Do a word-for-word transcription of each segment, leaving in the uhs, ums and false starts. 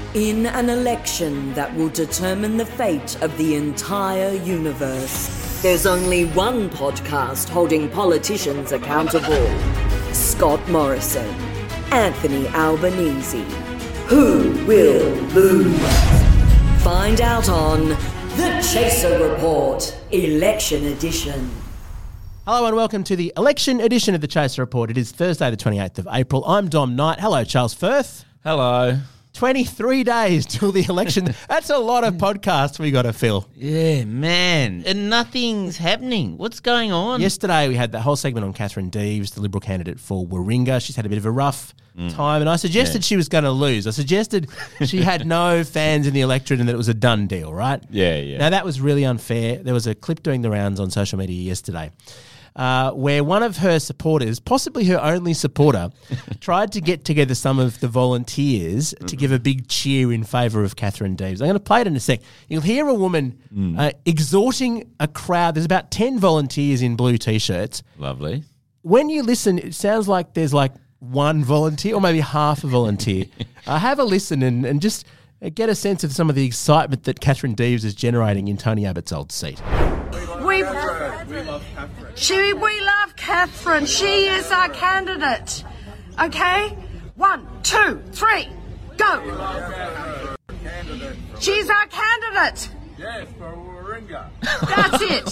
In an election that will determine the fate of the entire universe, there's only one podcast holding politicians accountable. Scott Morrison, Anthony Albanese. Who will lose? Find out on The Chaser Report, Election Edition. Hello and welcome to the election edition of The Chaser Report. It is Thursday the twenty-eighth of April. I'm Dom Knight. Hello, Charles Firth. Hello. twenty-three days till the election. That's a lot of podcasts we got to fill. Yeah, man. And nothing's happening. What's going on? Yesterday we had the whole segment on Catherine Deves, the Liberal candidate for Warringah. She's had a bit of a rough mm. time, and I suggested yeah. she was going to lose. I suggested she had no fans in the electorate and that it was a done deal, right? Yeah, yeah. Now, that was really unfair. There was a clip doing the rounds on social media yesterday Uh, where one of her supporters, possibly her only supporter, tried to get together some of the volunteers to give a big cheer in favour of Catherine Deves. I'm going to play it in a sec. You'll hear a woman mm. uh, exhorting a crowd. There's about ten volunteers in blue T-shirts. Lovely. When you listen, it sounds like there's like one volunteer or maybe half a volunteer. uh, have a listen and, and just get a sense of some of the excitement that Catherine Deves is generating in Tony Abbott's old seat. We, we love Catherine. She, we love Catherine. She is our candidate. Okay? One, two, three, go. She's our candidate. Yes, for Warringah. That's it.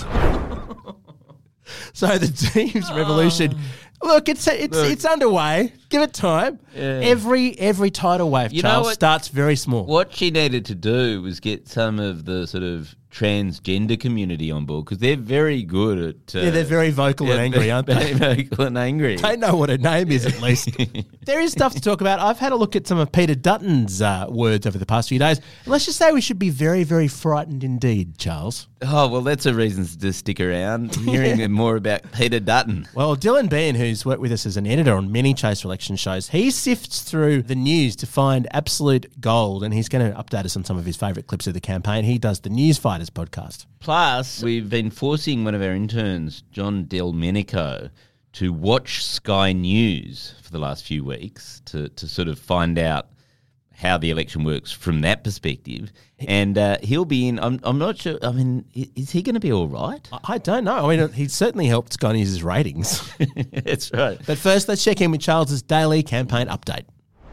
So the Deves revolution, look, it's it's look. it's underway. Give it time. Yeah. Every every tidal wave, you Charles, what, starts very small. What she needed to do was get some of the sort of transgender community on board because they're very good at... Uh, yeah, they're very vocal yeah, and angry, aren't they? Very vocal and angry. They know what her name is, at least. There is stuff to talk about. I've had a look at some of Peter Dutton's uh, words over the past few days. And let's just say we should be very, very frightened indeed, Charles. Oh, well, that's a reason to stick around, hearing yeah. more about Peter Dutton. Well, Dylan Behan, who's worked with us as an editor on many Chaser election shows, he sifts through the news to find absolute gold, and he's going to update us on some of his favourite clips of the campaign. He does the News Fighters podcast. Plus, we've been forcing one of our interns, John Delmenico, to watch Sky News for the last few weeks to, to sort of find out how the election works from that perspective. And uh, he'll be in, I'm, I'm not sure, I mean, is he going to be all right? I don't know. I mean, he certainly helped Sky News' ratings. That's right. But first, let's check in with Charles's daily campaign update.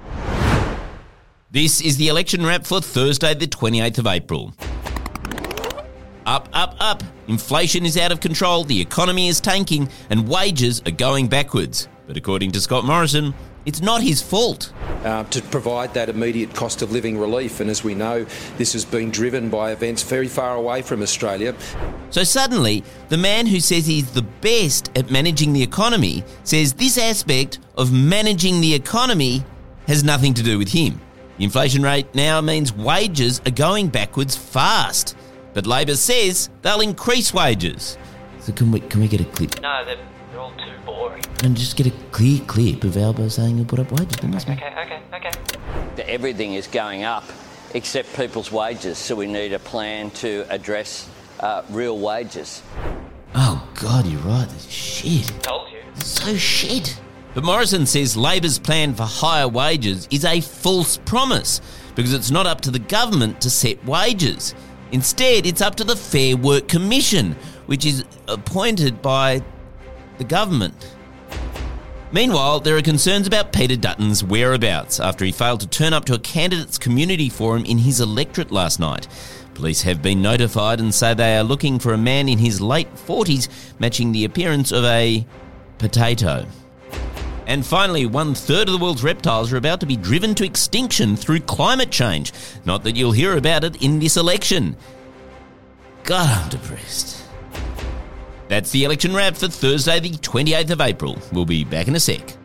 This is the election wrap for Thursday, the twenty-eighth of April. Up, up, up. Inflation is out of control, the economy is tanking, and wages are going backwards. But according to Scott Morrison, it's not his fault. Uh, to provide that immediate cost of living relief, and as we know, this has been driven by events very far away from Australia. So suddenly, the man who says he's the best at managing the economy says this aspect of managing the economy has nothing to do with him. The inflation rate now means wages are going backwards fast. But Labor says they'll increase wages. So can we can we get a clip? No, they're, they're all too boring. And just get a clear clip of Albo saying he'll put up wages. Okay, okay, okay, okay. Everything is going up except people's wages, so we need a plan to address uh, real wages. Oh, God, you're right. That's shit. Told you. It's so shit. But Morrison says Labor's plan for higher wages is a false promise because it's not up to the government to set wages. Instead, it's up to the Fair Work Commission, which is appointed by the government. Meanwhile, there are concerns about Peter Dutton's whereabouts after he failed to turn up to a candidates' community forum in his electorate last night. Police have been notified and say they are looking for a man in his late forties, matching the appearance of a potato. And finally, one-third of the world's reptiles are about to be driven to extinction through climate change. Not that you'll hear about it in this election. God, I'm depressed. That's the election wrap for Thursday, the twenty-eighth of April. We'll be back in a sec.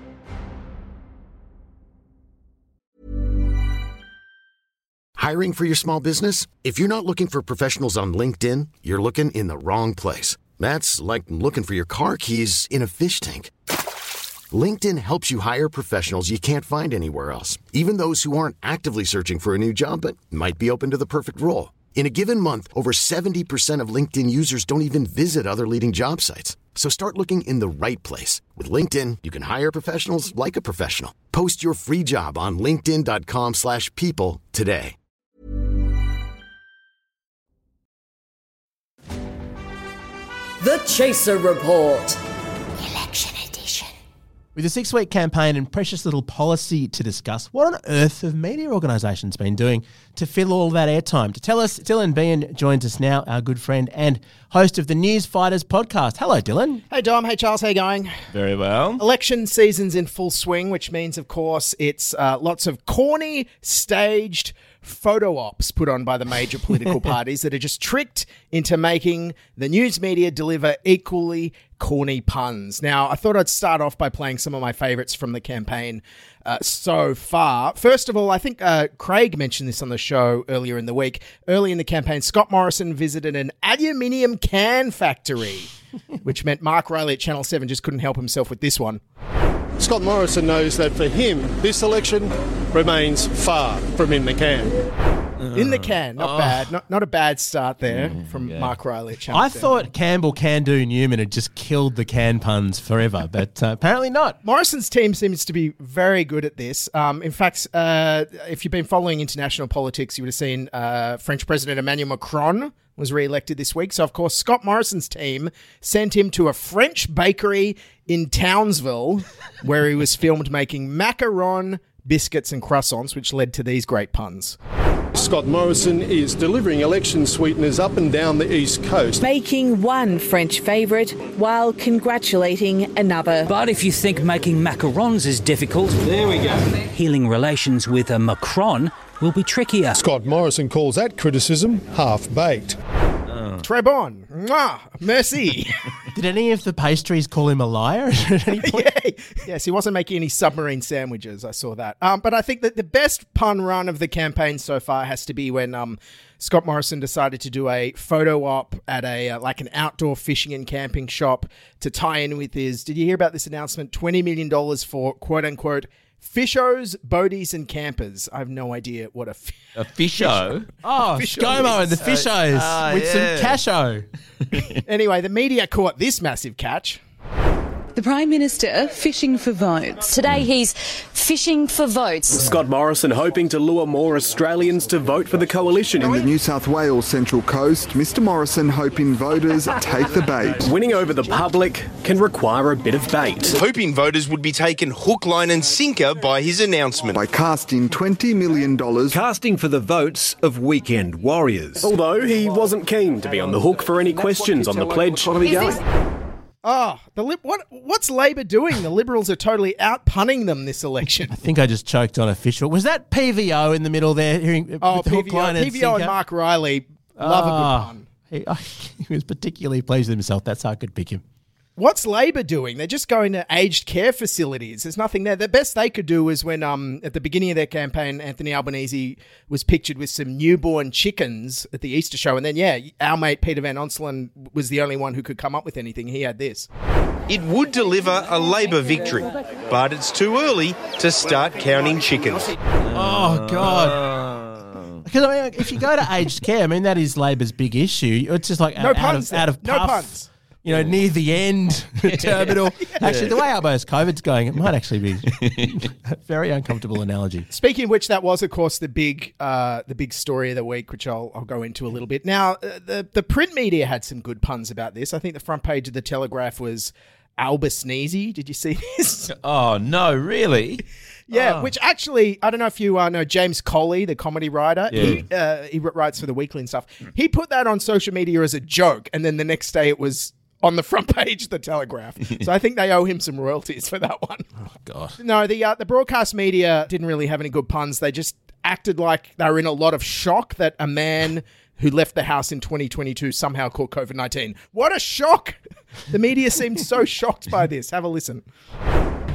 Hiring for your small business? If you're not looking for professionals on LinkedIn, you're looking in the wrong place. That's like looking for your car keys in a fish tank. LinkedIn helps you hire professionals you can't find anywhere else, even those who aren't actively searching for a new job but might be open to the perfect role. In a given month, over seventy percent of LinkedIn users don't even visit other leading job sites. So start looking in the right place. With LinkedIn, you can hire professionals like a professional. Post your free job on linkedin.com slash people today. The Chaser Report. Election edition. With a six-week campaign and precious little policy to discuss, what on earth have media organisations been doing to fill all that airtime? To tell us, Dylan Behan joins us now, our good friend and host of the News Fighters podcast. Hello, Dylan. Hey, Dom. Hey, Charles. How you going? Very well. Election season's in full swing, which means, of course, it's uh, lots of corny, staged photo ops put on by the major political parties that are just tricked into making the news media deliver equally corny puns. Now, I thought I'd start off by playing some of my favourites from the campaign uh, so far. First of all, I think uh, Craig mentioned this on the show earlier in the week. Early in the campaign, Scott Morrison visited an aluminium can factory, which meant Mark Riley at Channel seven just couldn't help himself with this one. Scott Morrison knows that for him, this election remains far from in the can. In the can, not Oh. bad. Not not a bad start there from Mark Riley at Channel I seven. thought Campbell Can Do Newman had just killed the can puns forever, but uh, apparently not. Morrison's team seems to be very good at this. Um, in fact, uh, if you've been following international politics, you would have seen uh, French President Emmanuel Macron was re-elected this week. So, of course, Scott Morrison's team sent him to a French bakery in Townsville where he was filmed making macaron, biscuits and croissants, which led to these great puns. Scott Morrison is delivering election sweeteners up and down the East Coast. Making one French favourite while congratulating another. But if you think making macarons is difficult, there we go. Healing relations with a Macron will be trickier. Scott Morrison calls that criticism half-baked. Très bon. Mwah. Merci. Did any of the pastries call him a liar at any point? Yeah. Yes, he wasn't making any submarine sandwiches. I saw that. Um, but I think that the best pun run of the campaign so far has to be when um, Scott Morrison decided to do a photo op at a uh, like an outdoor fishing and camping shop to tie in with his. Did you hear about this announcement? twenty million dollars for quote unquote fishos, boaties, and campers. I have no idea what a fi- A fisho? Oh, Fisho ScoMo and the is- fishos Ah, with yeah. some casho. Anyway, the media caught this massive catch. The Prime Minister fishing for votes. Today he's fishing for votes. Scott Morrison hoping to lure more Australians to vote for the coalition. In the New South Wales Central Coast, Mr Morrison hoping voters take the bait. Winning over the public can require a bit of bait. Hoping voters would be taken hook, line and sinker by his announcement. By casting twenty million dollars. Casting for the votes of weekend warriors. Although he wasn't keen to be on the hook for any questions on the pledge. Oh, the lib- what? What's Labor doing? The Liberals are totally out punning them this election. I think I just choked on a fish hook. Was that P V O in the middle there? Hearing, Oh, with the hook, P V O, line and P V O and sinker? Mark Riley love a Ah, good pun. He, he was particularly pleased with himself. That's how I could pick him. What's Labor doing? They're just going to aged care facilities. There's nothing there. The best they could do was when, um, at the beginning of their campaign, Anthony Albanese was pictured with some newborn chickens at the Easter show. And then, yeah, our mate Peter Van Onselen was the only one who could come up with anything. He had this. It would deliver a Labor victory, but it's too early to start counting chickens. Oh, God. Because, I mean, if you go to aged care, I mean, that is Labor's big issue. It's just like No out, puns out of, there. out of No puff. puns. You know, near the end, terminal. Actually, the way Albo's COVID's going, it might actually be a very uncomfortable analogy. Speaking of which, that was, of course, the big, uh, the big story of the week, which I'll, I'll go into a little bit. Now, uh, the the print media had some good puns about this. I think the front page of the Telegraph was Alba Sneezy. Did you see this? Oh, no, really? Yeah, Oh. which actually, I don't know if you uh, know James Colley, the comedy writer. Yeah. He uh, he writes for The Weekly and stuff. He put that on social media as a joke, and then the next day it was on the front page of the Telegraph. So I think they owe him some royalties for that one. Oh, God. No, the uh, the broadcast media didn't really have any good puns. They just acted like they were in a lot of shock that a man who left the house in twenty twenty-two somehow caught COVID nineteen. What a shock! The media seemed so shocked by this. Have a listen.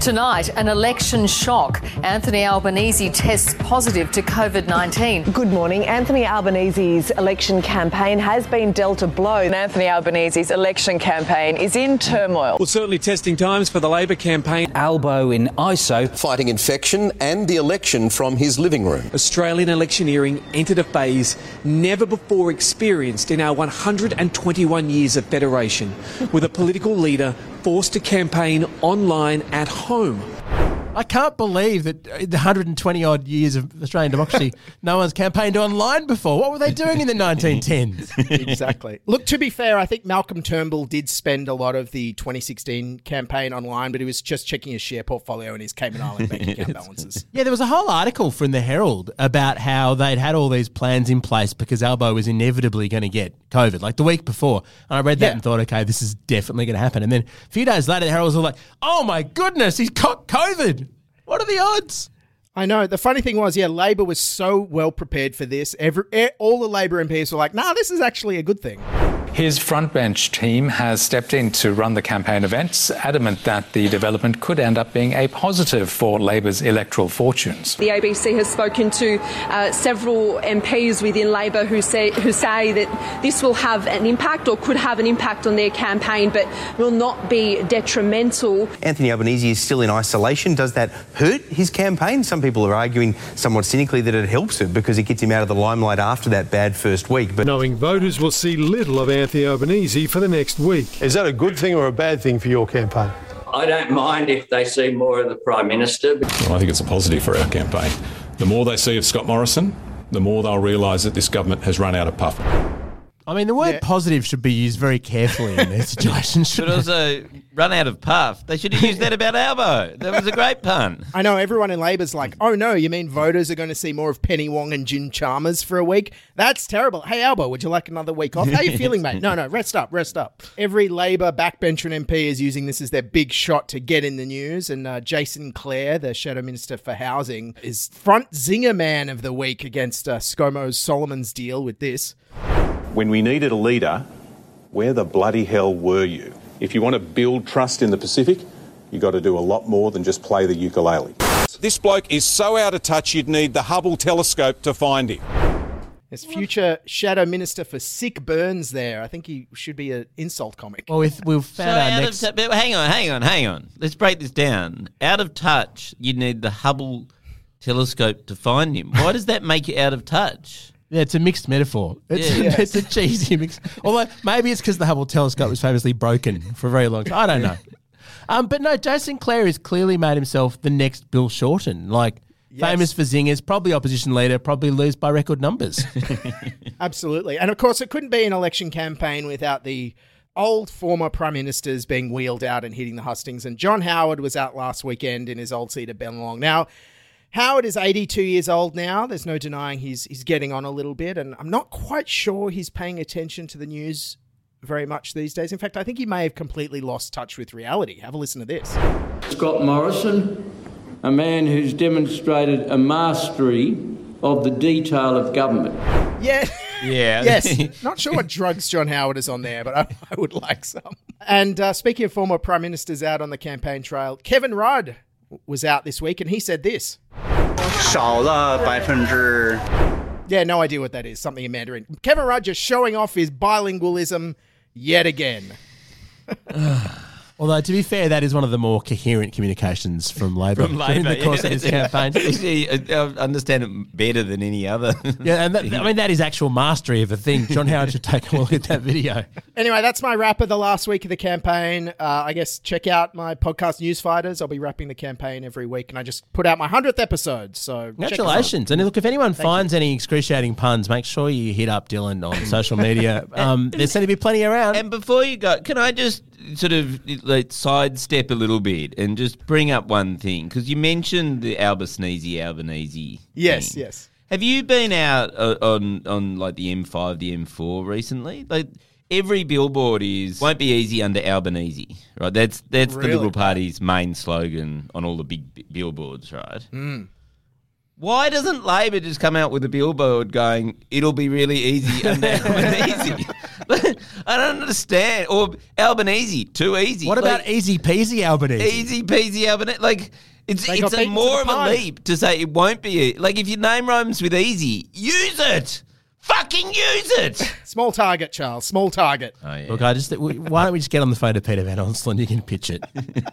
Tonight, an election shock. Anthony Albanese tests positive to COVID nineteen. Good morning. Anthony Albanese's election campaign has been dealt a blow. And Anthony Albanese's election campaign is in turmoil. Well, certainly testing times for the Labor campaign. Albo in I S O. Fighting infection and the election from his living room. Australian electioneering entered a phase never before experienced in our one hundred twenty-one years of federation, with a political leader forced to campaign online at home. I can't believe that in the one hundred twenty odd years of Australian democracy, no one's campaigned online before. What were they doing in the nineteen tens? Exactly. Look, to be fair, I think Malcolm Turnbull did spend a lot of the twenty sixteen campaign online, but he was just checking his share portfolio and his Cayman Island bank account balances. Yeah, there was a whole article from the Herald about how they'd had all these plans in place because Albo was inevitably going to get COVID, like the week before. And I read that yeah. and thought, okay, this is definitely going to happen. And then a few days later, the Herald was all like, oh my goodness, he's got COVID. What are the odds? I know. The funny thing was, yeah, Labor was so well prepared for this. Every, all the Labor M Ps were like, nah, this is actually a good thing. His frontbench team has stepped in to run the campaign events, adamant that the development could end up being a positive for Labor's electoral fortunes. The A B C has spoken to uh, several M Ps within Labor who say, who say that this will have an impact or could have an impact on their campaign, but will not be detrimental. Anthony Albanese is still in isolation. Does that hurt his campaign? Some people are arguing somewhat cynically that it helps it because it gets him out of the limelight after that bad first week. But knowing voters will see little of Anthony Albanese for the next week. Is that a good thing or a bad thing for your campaign? I don't mind if they see more of the Prime Minister. Well, I think it's a positive for our campaign. The more they see of Scott Morrison, the more they'll realise that this government has run out of puff. I mean, the word yeah. positive should be used very carefully in these situations. But also, run out of puff. They should have used that about Albo. That was a great pun. I know, everyone in Labor's like, oh no, you mean voters are going to see more of Penny Wong and Jim Chalmers for a week? That's terrible. Hey, Albo, would you like another week off? How are you feeling, mate? No, no, rest up, rest up. Every Labor backbencher and M P is using this as their big shot to get in the news. And uh, Jason Clare, the Shadow Minister for Housing, is front zinger man of the week against uh, ScoMo's Solomon's deal with this. When we needed a leader, where the bloody hell were you? If you want to build trust in the Pacific, you've got to do a lot more than just play the ukulele. This bloke is so out of touch you'd need the Hubble telescope to find him. There's future Shadow Minister for Sick Burns there. I think he should be an insult comic. Well, we've, we've found so our out next... Of t- hang on, hang on, hang on. Let's break this down. Out of touch, you'd need the Hubble telescope to find him. Why does that make you out of touch? Yeah, it's a mixed metaphor. It's, yeah, yeah. it's a cheesy mix. Although maybe it's because the Hubble telescope was famously broken for a very long time. I don't know. Um, but no, Jason Clare has clearly made himself the next Bill Shorten. Like, yes. Famous for zingers, probably opposition leader, probably lose by record numbers. Absolutely. And of course, it couldn't be an election campaign without the old former prime ministers being wheeled out and hitting the hustings. And John Howard was out last weekend in his old seat at Bennelong. Now, Howard is eighty-two years old now. There's no denying he's he's getting on a little bit, and I'm not quite sure he's paying attention to the news very much these days. In fact, I think he may have completely lost touch with reality. Have a listen to this. Scott Morrison, a man who's demonstrated a mastery of the detail of government. Yeah. Yeah. Yes. Not sure what drugs John Howard is on there, but I, I would like some. And uh, speaking of former prime ministers out on the campaign trail, Kevin Rudd was out this week, and he said this. Yeah, no idea what that is. Something in Mandarin. Kevin Rudd just showing off his bilingualism yet again. Although, to be fair, that is one of the more coherent communications from Labor from Labor, in the course yeah, of this campaign. I understand it better than any other. Yeah, and that, I mean, that is actual mastery of a thing. John Howard should take a look at that video. Anyway, that's my wrap of the last week of the campaign. Uh, I guess check out my podcast, Newsfighters. I'll be wrapping the campaign every week, and I just put out my hundredth episode. So congratulations! And look, if anyone Thank finds you. any excruciating puns, make sure you hit up Dylan on social media. Um, there's going to be plenty around. And before you go, can I just sort of like sidestep a little bit and just bring up one thing? Because you mentioned the Albanese, Albanese. Yes, thing. yes. Have you been out uh, on on like the M five, the M four recently? Like every billboard is "won't be easy under Albanese," right? That's that's Really? the Liberal Party's main slogan on all the big b- billboards, right? Mm. Why doesn't Labor just come out with a billboard going, "It'll be really easy under Albanese"? I don't understand. Or Albanese, too easy. What about like, easy peasy Albanese? Easy peasy Albanese. Like, it's They it's got a beaten to more the of a punch. leap to say it won't be. Like, if your name rhymes with easy, use it. Fucking use it. Small target, Charles. Small target. Oh, yeah. Look, I just why don't we just get on the phone to Peter Van Onselen? You can pitch it.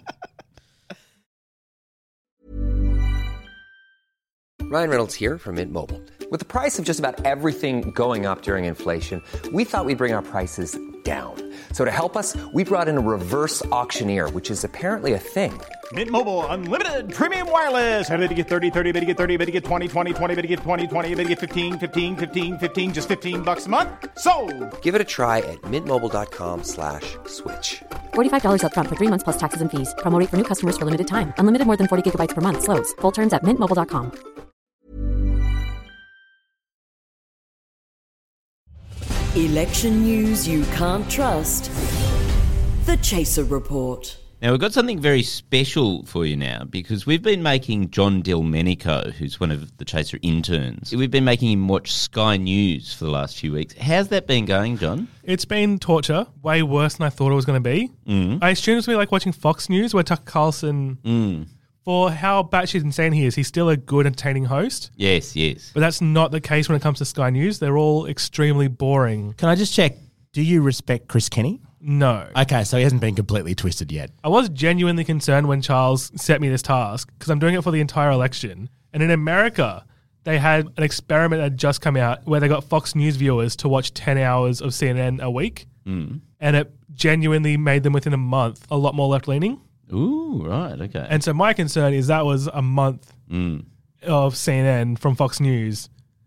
Ryan Reynolds here from Mint Mobile. With the price of just about everything going up during inflation, we thought we'd bring our prices down. So to help us, we brought in a reverse auctioneer, which is apparently a thing. Mint Mobile Unlimited Premium Wireless. How to get thirty, thirty, how to get thirty, how to get twenty, twenty, twenty, how to get twenty, twenty, how to get fifteen, fifteen, fifteen, fifteen, just fifteen bucks a month? Sold! Give it a try at mintmobile.com slash switch. forty-five dollars up front for three months plus taxes and fees. Promo rate for new customers for limited time. Unlimited more than forty gigabytes per month. Slows full terms at mint mobile dot com. Election news you can't trust. The Chaser Report. Now, we've got something very special for you now because we've been making John Delmenico, who's one of the Chaser interns, we've been making him watch Sky News for the last few weeks. How's that been going, John? It's been torture, way worse than I thought it was going to be. Mm. I assumed it was going to be like watching Fox News where Tucker Carlson, Mm. for how batshit insane he is, he's still a good, entertaining host. Yes, yes. But that's not the case when it comes to Sky News. They're all extremely boring. Can I just check, do you respect Chris Kenny? No. Okay, so he hasn't been completely twisted yet. I was genuinely concerned when Charles set me this task because I'm doing it for the entire election. And in America, they had an experiment that had just come out where they got Fox News viewers to watch ten hours of C N N a week. Mm. And it genuinely made them within a month a lot more left-leaning. Ooh, right, okay. And so my concern is that was a month Mm. of C N N from Fox News.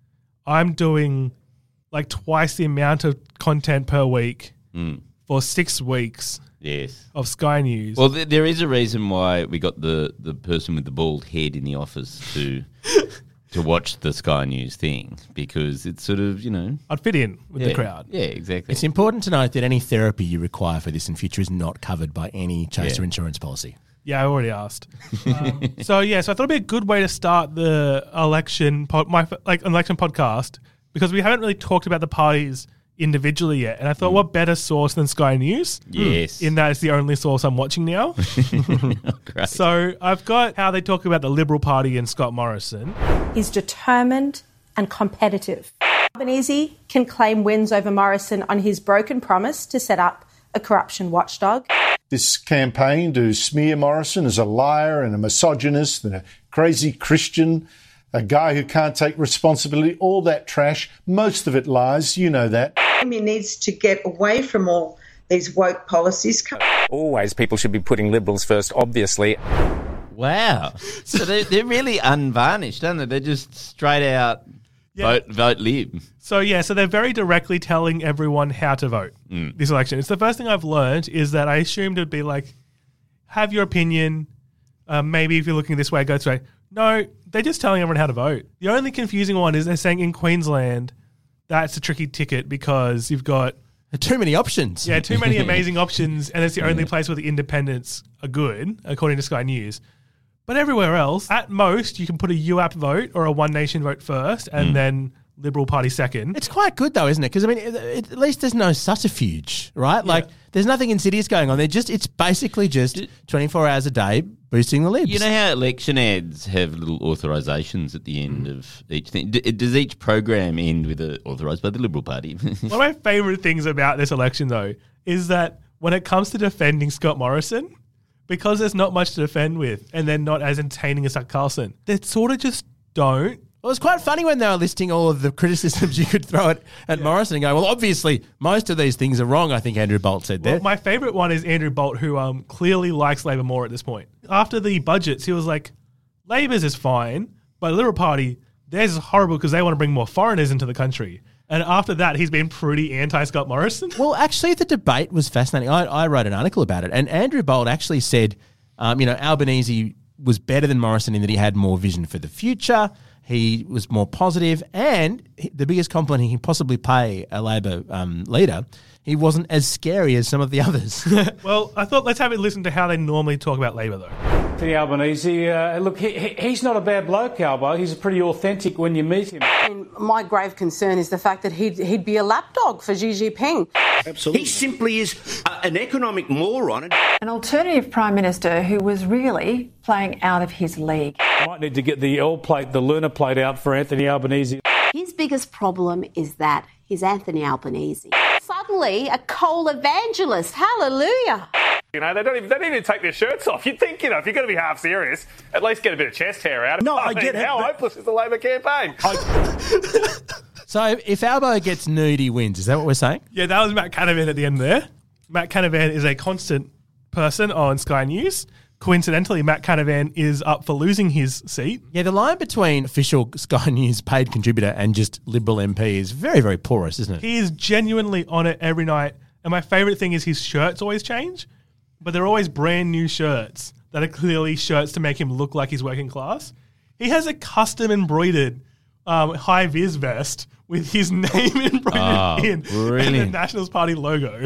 I'm doing like twice the amount of content per week Mm. for six weeks Yes. of Sky News. Well, th- there is a reason why we got the, the person with the bald head in the office to to watch the Sky News thing because it's sort of, you know... I'd fit in with yeah, the crowd. Yeah, exactly. It's important to note that any therapy you require for this in future is not covered by any Chaser Yeah. insurance policy. Yeah, I already asked. um, so yeah, so I thought it'd be a good way to start the election, pod, my like election podcast because we haven't really talked about the parties individually yet, and I thought, what better source than Sky News? Yes. In that it's the only source I'm watching now. Great. So I've got how they talk about the Liberal Party and Scott Morrison. He's determined and competitive. Albanese can claim wins over Morrison on his broken promise to set up a corruption watchdog. This campaign to smear Morrison as a liar and a misogynist and a crazy Christian, a guy who can't take responsibility, all that trash, most of it lies, you know that. He needs to get away from all these woke policies. Always people should be putting Liberals first, obviously. Wow. So they're, they're really unvarnished, aren't they? They're just straight out Yeah. vote, vote Lib. So yeah, so they're very directly telling everyone how to vote Mm. this election. It's the first thing I've learned is that I assumed it would be like, have your opinion. Uh, maybe if you're looking this way, go this way. No, they're just telling everyone how to vote. The only confusing one is they're saying in Queensland, that's a tricky ticket because you've got too many options. Yeah, too many amazing options, and it's the only place where the independents are good, according to Sky News. But everywhere else, at most, you can put a U A P vote or a One Nation vote first, and Mm. then Liberal Party second. It's quite good though, isn't it? Because I mean, it, it, at least there's no subterfuge, right? Like, there's nothing insidious going on. They're just, it's basically just twenty-four hours a day boosting the libs. You know how election ads have little authorisations at the end of each thing? D- does each program end with a authorised by the Liberal Party? One of my favourite things about this election, though, is that when it comes to defending Scott Morrison, because there's not much to defend with, and they're not as entertaining as Tucker Carlson, they sort of just don't. Well, it was quite funny when they were listing all of the criticisms you could throw at, at yeah. Morrison and go, well, obviously, most of these things are wrong, I think Andrew Bolt said Well, there. my favourite one is Andrew Bolt, who um, clearly likes Labor more at this point. After the budgets, he was like, Labor's is fine, but the Liberal Party, theirs is horrible because they want to bring more foreigners into the country. And after that, he's been pretty anti-Scott Morrison. Well, actually, the debate was fascinating. I, I wrote an article about it, and Andrew Bolt actually said, um, you know, Albanese was better than Morrison in that he had more vision for the future. He was more positive, and the biggest compliment he can possibly pay a Labor um, leader, he wasn't as scary as some of the others. Well, I thought let's have a listen to how they normally talk about Labor, though. Anthony Albanese, uh, look, he, he, he's not a bad bloke, Albo. He's pretty authentic when you meet him. And my grave concern is the fact that he'd, he'd be a lapdog for Xi Jinping. Absolutely. He simply is a, an economic moron. An alternative Prime Minister who was really playing out of his league. Might need to get the L plate, the lunar plate out for Anthony Albanese. His biggest problem is that he's Anthony Albanese. Suddenly a coal evangelist. Hallelujah. You know, they don't even they don't even take their shirts off. You'd think, you know, if you're going to be half serious, at least get a bit of chest hair out. No, I, I get mean, it. How but... hopeless is the Labor campaign? I... So if Albo gets nude, he wins. Is that what we're saying? Yeah, that was Matt Canavan at the end there. Matt Canavan is a constant person on Sky News. Coincidentally, Matt Canavan is up for losing his seat. Yeah, the line between official Sky News paid contributor and just Liberal M P is very, very porous, isn't it? He is genuinely on it every night. And my favourite thing is his shirts always change, but they're always brand new shirts that are clearly shirts to make him look like he's working class. He has a custom embroidered um, high-vis vest with his name embroidered Oh, in brilliant. and the Nationals Party logo.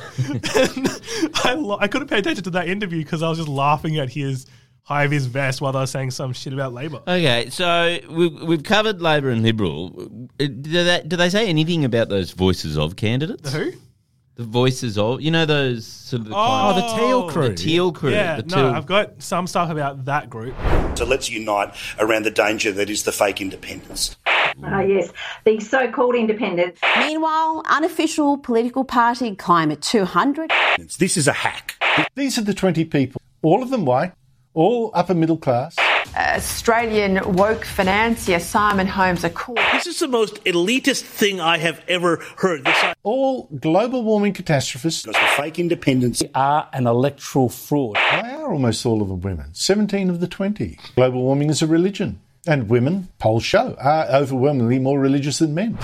And I, lo- I couldn't pay attention to that interview because I was just laughing at his high-vis vest while they were saying some shit about Labor. Okay, so we've, we've covered Labor and Liberal. Uh, Do they, do they say anything about those voices of candidates? The who? The voices of, you know, those sort of the Oh, kind the Teal crew. The Teal crew. Yeah, the no, Teal. I've got some stuff about that group. So let's unite around the danger that is the fake independence. Oh, yes, the so-called independents. Meanwhile, unofficial political party Climate two hundred. This is a hack. These are the twenty people, all of them white, all upper middle class. Australian woke financier Simon Holmes a call. This is the most elitist thing I have ever heard. This All global warming catastrophists. Because the fake independents are an electoral fraud. Why are almost all of them women? seventeen of the twenty. Global warming is a religion. And women, polls show, are overwhelmingly more religious than men.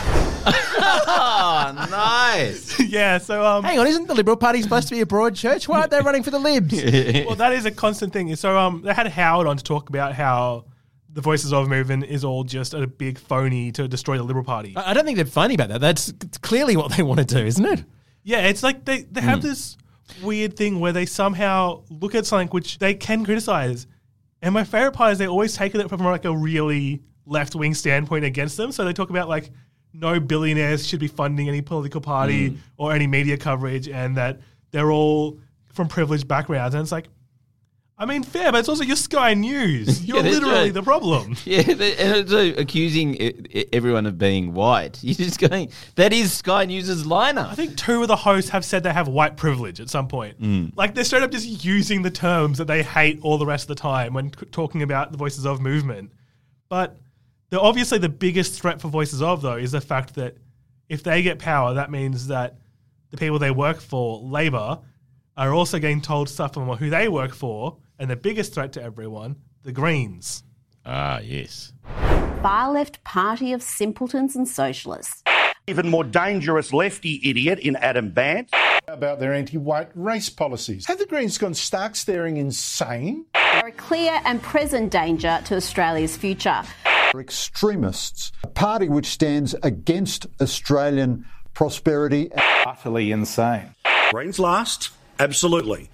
Oh, nice. Yeah, so... Um, Hang on, isn't the Liberal Party supposed to be a broad church? Why aren't they running for the Libs? Well, that is a constant thing. So um, they had Howard on to talk about how the Voices of movement is all just a big phony to destroy the Liberal Party. I I don't think they're funny about that. That's clearly what they want to do, isn't it? Yeah, it's like they, they have Mm. this weird thing where they somehow look at something which they can criticize. And my favorite part is they always take it from like a really left-wing standpoint against them. So they talk about like no billionaires should be funding any political party Mm. or any media coverage and that they're all from privileged backgrounds. And it's like, I mean, fair, but it's also your Sky News. You're Yeah, that's literally right. the problem. Yeah, they- and also accusing i- i- everyone of being white. You're just going, that is Sky News' lineup. I think two of the hosts have said they have white privilege at some point. Mm. Like, they're straight up just using the terms that they hate all the rest of the time when c- talking about the Voices of movement. But the, obviously the biggest threat for Voices of, though, is the fact that if they get power, that means that the people they work for, Labor, are also getting told stuff from who they work for, and the biggest threat to everyone, the Greens. Ah, yes. Far left party of simpletons and socialists. Even more dangerous lefty idiot in Adam Bant. About their anti-white race policies. Have the Greens gone stark staring insane? They're a clear and present danger to Australia's future. Extremists, a party which stands against Australian prosperity. Utterly insane. Greens last? Absolutely.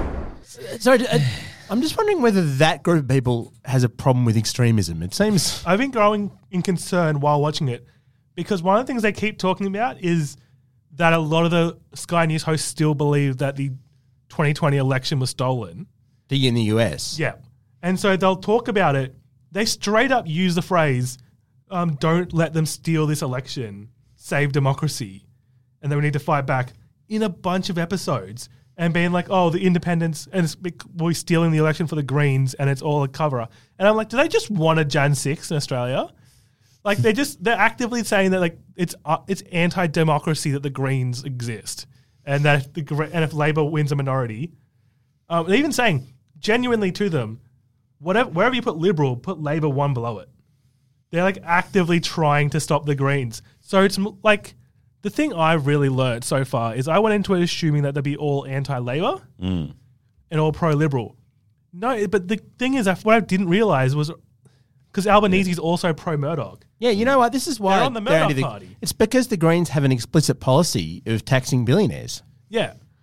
Sorry, uh, I'm just wondering whether that group of people has a problem with extremism. It seems... I've been growing in concern while watching it because one of the things they keep talking about is that a lot of the Sky News hosts still believe that the twenty twenty election was stolen. The in the U S? Yeah. And so they'll talk about it. They straight up use the phrase, um, don't let them steal this election, save democracy. And then we need to fight back in a bunch of episodes and being like, oh, the independents, and it's, we're stealing the election for the Greens and it's all a cover. And I'm like, do they just want a Jan six in Australia? Like they're just, they're actively saying that like it's uh, it's anti-democracy that the Greens exist. And that if the, Gre- and if Labor wins a minority, um, they're even saying genuinely to them, whatever, wherever you put Liberal, put Labor one below it. They're like actively trying to stop the Greens. So it's m- like the thing I've really learned so far is I went into it assuming that they'd be all anti-Labor Mm. and all pro-Liberal. No, but the thing is, what I didn't realize was because Albanese's also pro-Murdoch. Yeah, you know what? This is why They're on the they're Murdoch anti- party. It's because the Greens have an explicit policy of taxing billionaires. Yeah.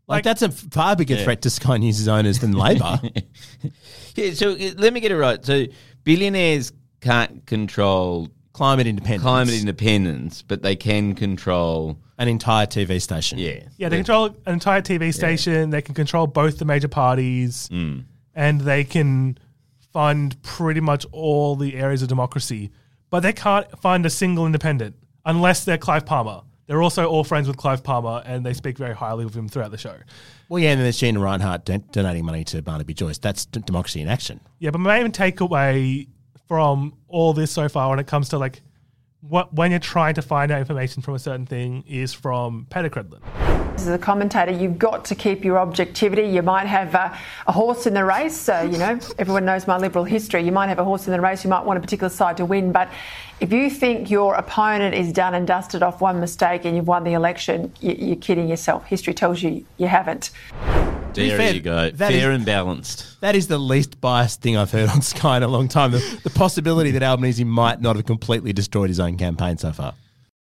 Like, that's a far bigger Yeah. threat to Sky News' owners than Labor. Yeah, so uh, let me get it right. So billionaires can't control climate independence. Climate independence, but they can control an entire T V station. Yeah. Yeah, they control an entire T V station. They can control both the major parties, Mm. and they can fund pretty much all the areas of democracy. But they can't fund a single independent unless they're Clive Palmer. They're also all friends with Clive Palmer, and they speak very highly of him throughout the show. Well, yeah, and then there's Gina Reinhart don- donating money to Barnaby Joyce. That's d- democracy in action. Yeah, but my main takeaway from all this so far when it comes to like what when you're trying to find out information from a certain thing is from Peter Credlin. As a commentator, you've got to keep your objectivity. You might have uh, a horse in the race. Uh, you know, everyone knows my Liberal history. You might have a horse in the race. You might want a particular side to win. But if you think your opponent is done and dusted off one mistake and you've won the election, you, you're kidding yourself. History tells you you haven't. There fair, you go. that Fair is- and balanced. That is the least biased thing I've heard on Sky in a long time. The, the possibility that Albanese might not have completely destroyed his own campaign so far.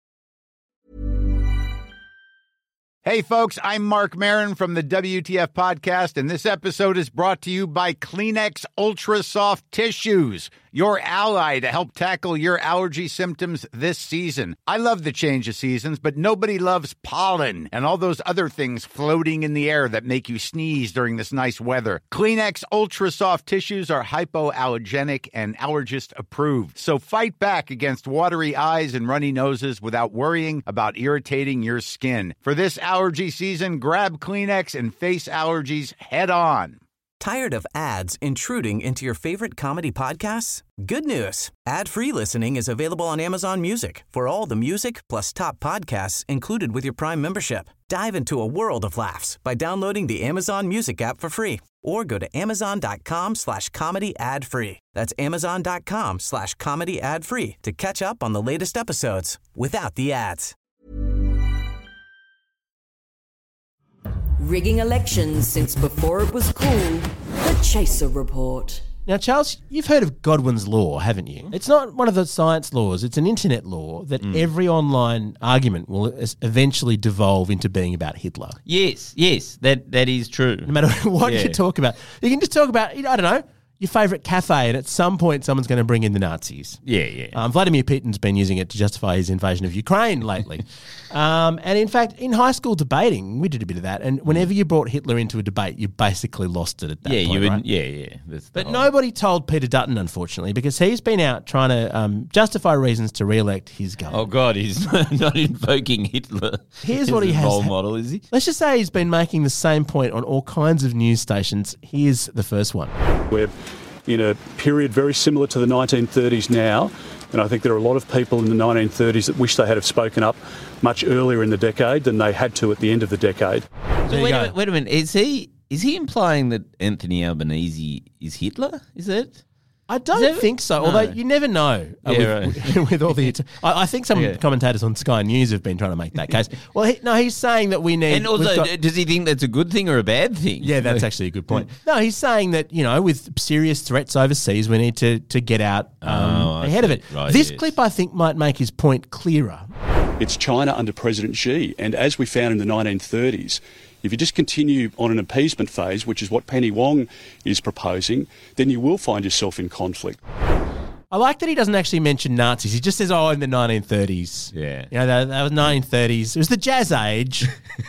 Hey, folks, I'm Mark Maron from the W T F Podcast, and this episode is brought to you by Kleenex Ultra Soft Tissues, your ally to help tackle your allergy symptoms this season. I love the change of seasons, but nobody loves pollen and all those other things floating in the air that make you sneeze during this nice weather. Kleenex Ultra Soft Tissues are hypoallergenic and allergist approved, so fight back against watery eyes and runny noses without worrying about irritating your skin. For this allergy season, grab Kleenex and face allergies head on. Tired of ads intruding into your favorite comedy podcasts? Good news. Ad-free listening is available on Amazon Music for all the music plus top podcasts included with your Prime membership. Dive into a world of laughs by downloading the Amazon Music app for free or go to amazon.com slash comedy ad free. That's amazon.com slash comedy ad free to catch up on the latest episodes without the ads. Rigging elections since before it was cool. The Chaser Report. Now, Charles, you've heard of Godwin's law, haven't you? It's not one of the science laws. It's an internet law that Mm. every online argument will es- eventually devolve into being about Hitler. Yes, yes, that that is true. No matter what Yeah. you talk about. You can just talk about, you know, I don't know, your favourite cafe, and at some point someone's going to bring in the Nazis. Yeah, yeah. Um, Vladimir Putin's been using it to justify his invasion of Ukraine lately. um, and in fact, in high school debating, we did a bit of that, and whenever you brought Hitler into a debate, you basically lost it at that yeah, point, you would, right? yeah, yeah. That's the But whole- nobody told Peter Dutton, unfortunately, because he's been out trying to um, justify reasons to re-elect his government. Oh God, he's not invoking Hitler. Here's as what he a has. role model, is he? Let's just say he's been making the same point on all kinds of news stations. Here's the first one. We're in a period very similar to the nineteen thirties now, and I think there are a lot of people in the nineteen thirties that wish they had have spoken up much earlier in the decade than they had to at the end of the decade. So wait a minute, wait a minute. Is he is he implying that Anthony Albanese is Hitler? Is it? I don't that- think so, No. although you never know uh, Yeah, with, right. with all the... I, I think some Yeah. commentators on Sky News have been trying to make that case. Well, he, no, he's saying that we need... And also, we've got- does he think that's a good thing or a bad thing? Yeah, that's actually a good point. No, he's saying that, you know, with serious threats overseas, we need to, to get out um, Oh, I ahead of see. it. Right, this yes. clip, I think, might make his point clearer. It's China under President Xi, and as we found in the nineteen thirties, if you just continue on an appeasement phase, which is what Penny Wong is proposing, then you will find yourself in conflict. I like that he doesn't actually mention Nazis. He just says, oh, in the nineteen thirties. Yeah. You know, that, that was nineteen thirties. It was the jazz age.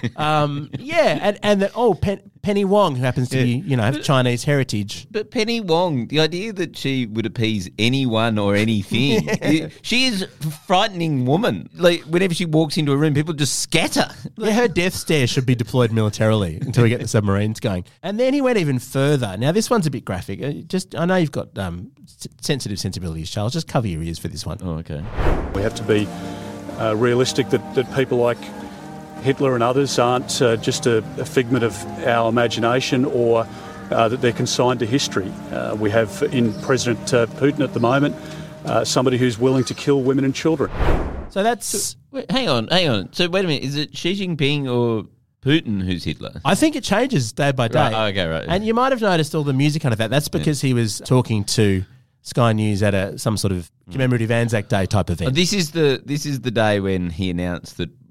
um, yeah, and, and that, oh, Pen, Penny Wong, who happens to Yeah. be, you know, have Chinese heritage. But Penny Wong, the idea that she would appease anyone or anything, Yeah. she is a frightening woman. Like, whenever she walks into a room, people just scatter. Yeah, her death stare should be deployed militarily until we get the submarines going. And then he went even further. Now, this one's a bit graphic. Uh, Just, I know you've got um, s- sensitive sensibilities, Charles. Just cover your ears for this one. Oh, okay. We have to be uh, realistic that, that people like Hitler and others aren't uh, just a, a figment of our imagination or uh, that they're consigned to history. Uh, we have in President uh, Putin at the moment uh, somebody who's willing to kill women and children. So that's... Wait, hang on, hang on. So wait a minute. Is it Xi Jinping or Putin who's Hitler? I think it changes day by day. Right, okay, right. And you might have noticed all the music under that. That's because he was talking to Sky News at a some sort of commemorative Anzac Day type Oh, event. this is the this is the day when he announced that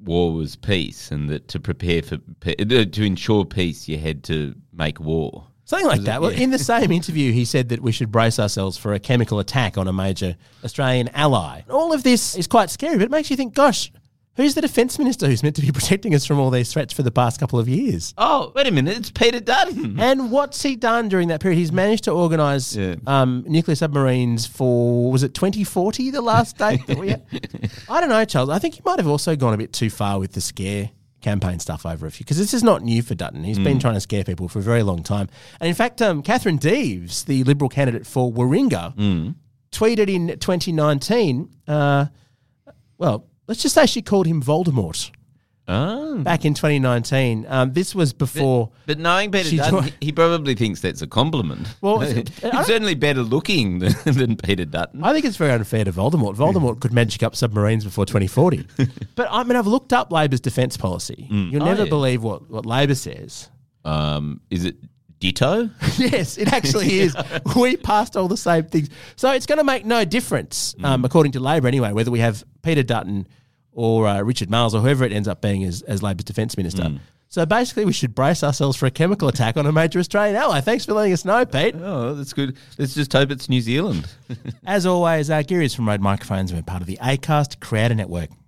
war was peace, and that to prepare for pe- to ensure peace, you had to make war. Something like Was that. it? Well, Yeah. in the same interview, he said that we should brace ourselves for a chemical attack on a major Australian ally. All of this is quite scary, but it makes you think, gosh, who's the defence minister who's meant to be protecting us from all these threats for the past couple of years? Oh, wait a minute, it's Peter Dutton. And what's he done during that period? He's managed to organise Yeah. um, nuclear submarines for, was it twenty forty, the last date that we had? I don't know, Charles. I think he might have also gone a bit too far with the scare campaign stuff over a few, because this is not new for Dutton. He's been Mm. trying to scare people for a very long time. And in fact, um, Catherine Deeves, the Liberal candidate for Warringah, Mm. tweeted in twenty nineteen, uh, well, let's just say she called him Voldemort. Oh. Back in twenty nineteen. Um, this was before... But knowing Peter she Dutton, joined- he, he probably thinks that's a compliment. Well, he's I don't- certainly better looking than, than Peter Dutton. I think it's very unfair to Voldemort. Voldemort could magic up submarines before twenty forty. But I mean, I've looked up Labor's defence policy. Mm. You'll Oh, never yeah. believe what, what Labor says. Um, is it ditto? Yes, it actually is. We passed all the same things. So it's going to make no difference, um, according to Labor anyway, whether we have Peter Dutton or uh, Richard Marles or whoever it ends up being as, as Labor's defence minister. Mm. So basically, we should brace ourselves for a chemical attack on a major Australian ally. Thanks for letting us know, Pete. Oh, that's good. Let's just hope it's New Zealand. As always, uh, Gary is from Road Microphones. We're part of the Acast Creator Network.